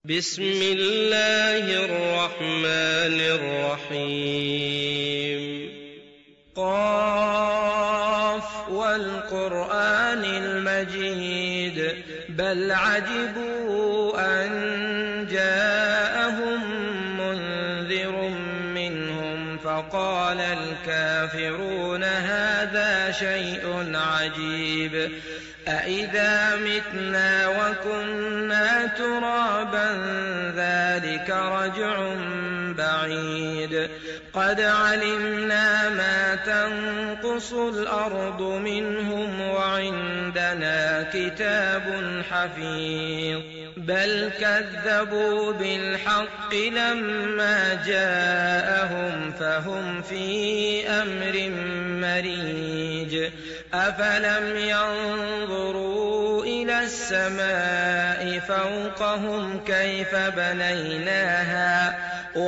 بسم الله الرحمن الرحيم قاف والقرآن المجيد بل عجبوا أن جاءهم منذر منهم فقال الكافرون هذا شيء عجيب أإذا متنا وكنا ترابا ذلك رجع بعيد قد علمنا ما تنقص الأرض منهم وعندنا كتاب حفيظ بل كذبوا بالحق لما جاءهم فهم في أمر مريج أفلم ينظروا إلى السماء فوقهم كيف بنيناها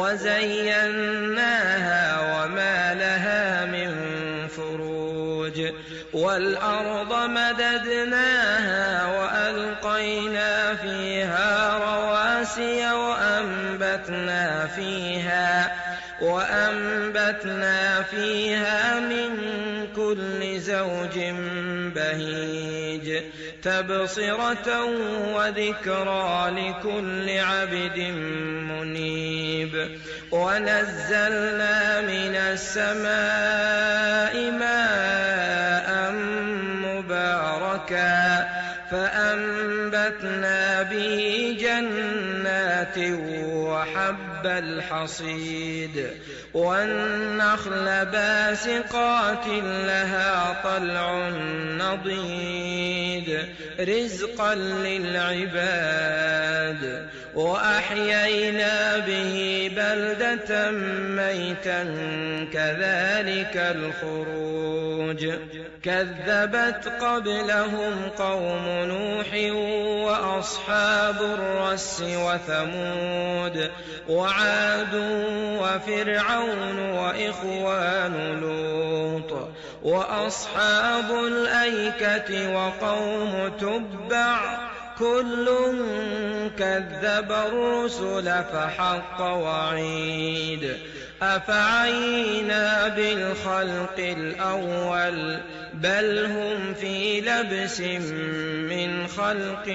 وزيناها وما لها من فروج والأرض مددناها وألقينا فيها رواسي وأنبتنا فيها من كل زوج بهيج تبصرة وذكرى لكل عبد منيب ونزلنا من السماء ماء مباركا فأنبتنا به جنات وحب الحصيد والنخل باسقات لها طلع نضيد رزقا للعباد وأحيينا به بلدة ميتا كذلك الخروج كذبت قبلهم قوم نوح وأصحاب الرس وثمود وعاد وفرعون وإخوان لوط وأصحاب الأيكة وقوم تبع كل كذب الرسل فحق وعيد أفعينا بالخلق الأول بل هم في لبس من خلق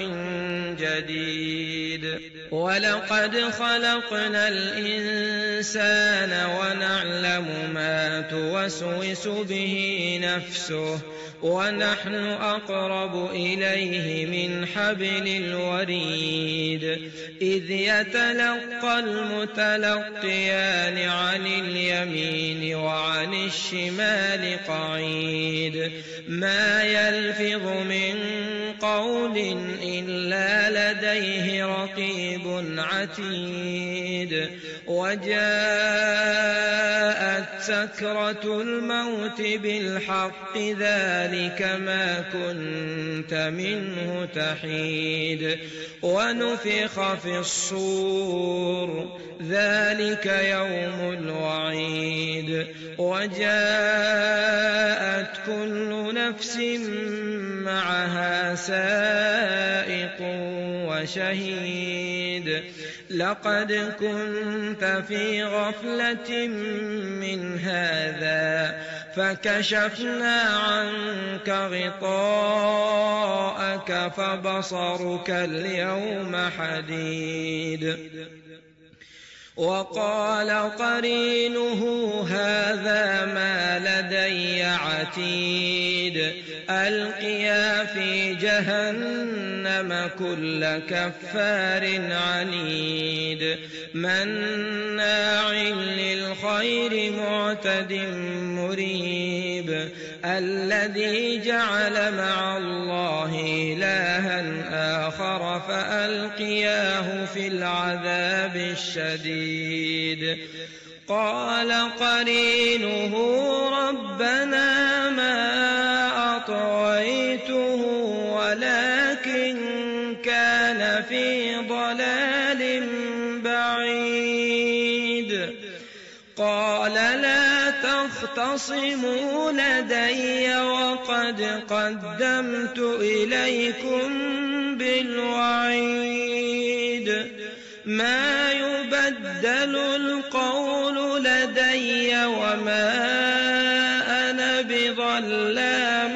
جديد ولقد خلقنا الإنسان ونعلم ما توسوس به نفسه ونحن أقرب إليه من حبل الوريد إذ يتلقى المتلقيان عن اليمين وعن الشمال قعيد ما يلفظ من قول إلا لديه رقيب عتيد وجاءت سكرة الموت بالحق ذلك ما كنت منه تحيد ونفخ في الصور ذلك يوم الوعيد وجاءت كل نفس معها سائق وشهيد لقد كنت في غفلة من هذا فكشفنا عنك غطاءك فبصرك اليوم حديد وقال قرينه هذا ما لدي عتيد ألقيا في جهنم كل كفار عنيد مناع للخير معتد مريب الذي جعل مع الله إلها آخر فألقياه في العذاب الشديد قال قرينه ربنا ما أطغيته ولكن كان في ضلال بعيد قال لا تختصموا لدي وقد قدمت إليكم بالوعيد ما يبدل القول لدي وما أنا بظلام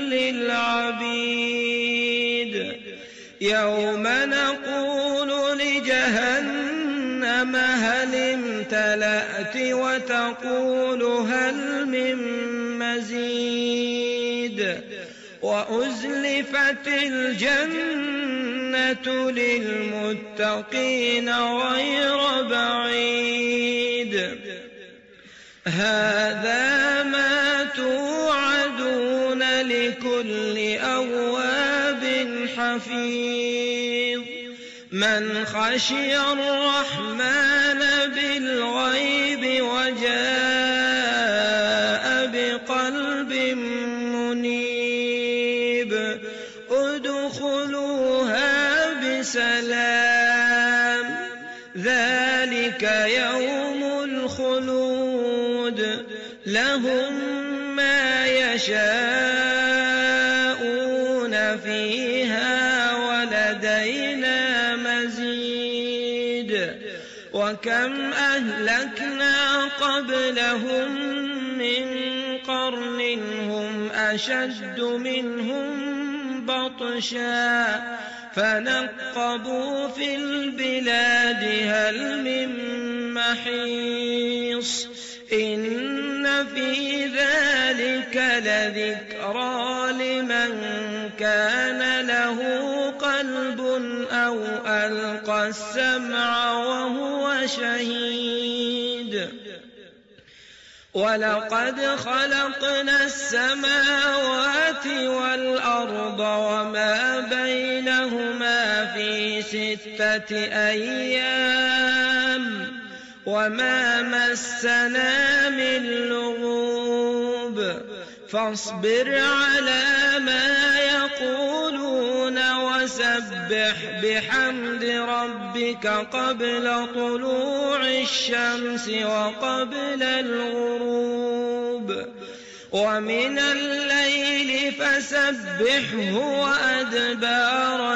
للعبيد يوم نقول لجهنم هل امتلأت وتقول هل من مزيد وأزلفت الجنة للمتقين غير بعيد هذا ما توعدون لكل أواب حفيظ من خشي الرحمن بالغيب وجاء بقلب منيب ادخلوها بسلام ذلك يوم الخلود لهم ما يشاءون فيها ولدينا مزيد وكم أهلكنا قبلهم من قرن هم أشد منهم بطشا فنقبوا في البلاد هل من محيص إن في ذلك لذكرى لمن كان له قلب أو ألقى السمع وهو شهيد ولقد خلقنا السماوات والأرض وما بينهما في 6 أيام وما مسنا من لغوب فاصبر على ما يقولون وسبح بحمد ربك قبل طلوع الشمس وقبل الغروب ومن الليل فسبحه وأدبار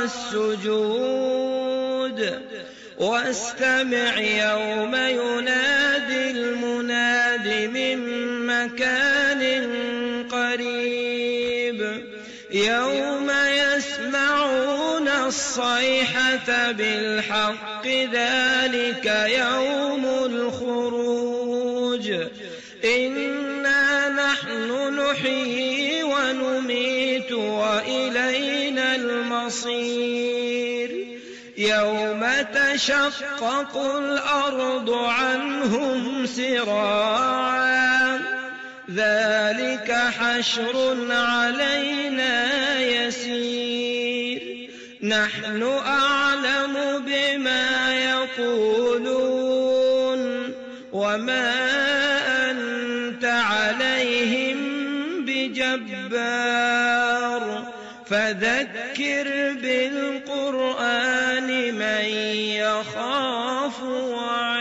السجود واستمع يوم ينادي المناد من مكان قريب يوم يسمعون الصيحة بالحق ذلك يوم الخروج إنا نحن نحيي ونميت وإلينا المصير يوم تشقق الأرض عنهم سراعا ذلك حشر علينا يسير نحن أعلم بما يقولون وما أنت عليهم بجبار فذكر بالقرآن من يخاف وعيد